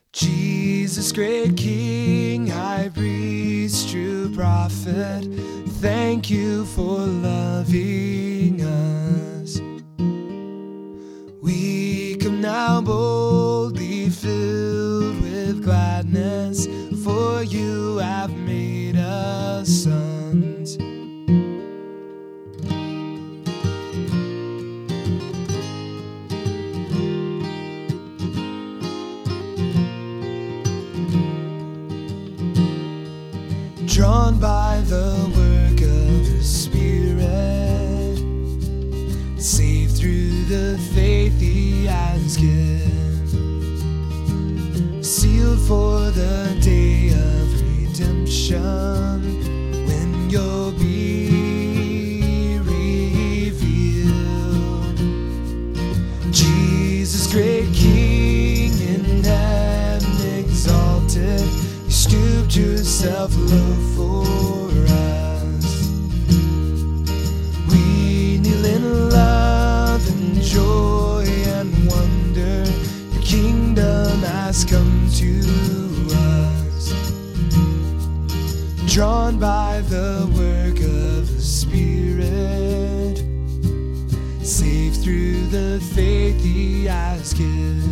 Jesus, great King, High Priest, true prophet, thank you for loving us. We come now boldly filled with gladness, for you have made us sons. Drawn by the work of the Spirit, saved through the faith He has given, sealed for the day of redemption, when you'll be revealed. Jesus, great King, in heaven exalted, you stooped yourself low for us. We kneel in love and joy and wonder. Your kingdom has come to us. Drawn by the work of the Spirit, saved through the faith He has given,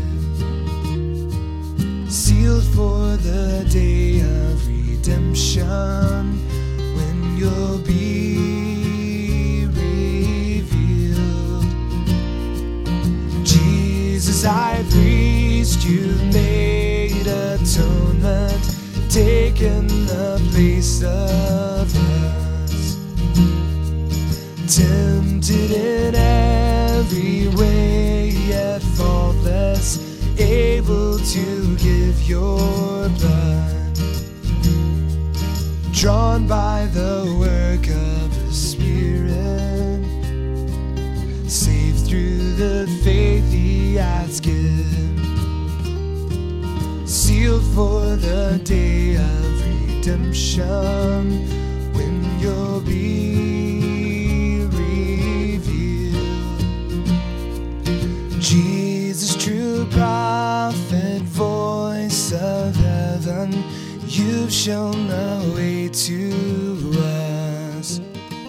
sealed for the day of redemption, when you'll be revealed. Jesus, High Priest, you've made atonement, taken the place of us. Tempted in every way, yet faultless, able to give your blood. Drawn by the work of the Spirit, saved through the faith He has given, sealed for the day of redemption, when you'll be revealed. Jesus, true prophet, voice of heaven, you've shown the way to us.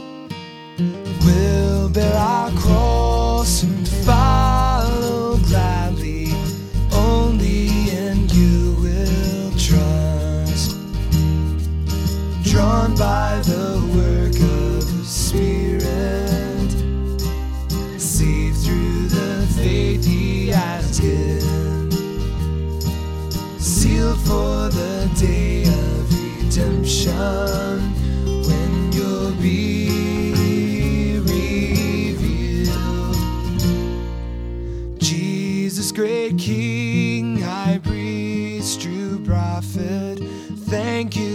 We'll bear our cross and follow gladly, only in you we'll trust. Drawn by the work of the Spirit, saved through the faith He has given, sealed for the day of redemption, when you'll be revealed. Jesus, great King, High Priest, true prophet, thank you